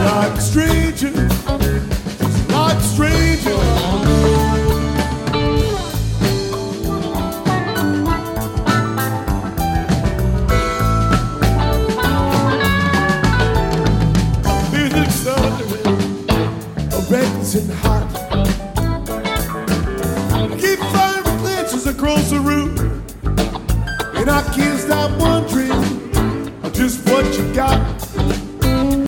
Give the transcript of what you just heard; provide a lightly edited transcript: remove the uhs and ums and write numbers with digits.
like strangers, just like strangers. Music's thundering, racing hot. I keep firing glances across the room, and I can't stop wondering just what you got.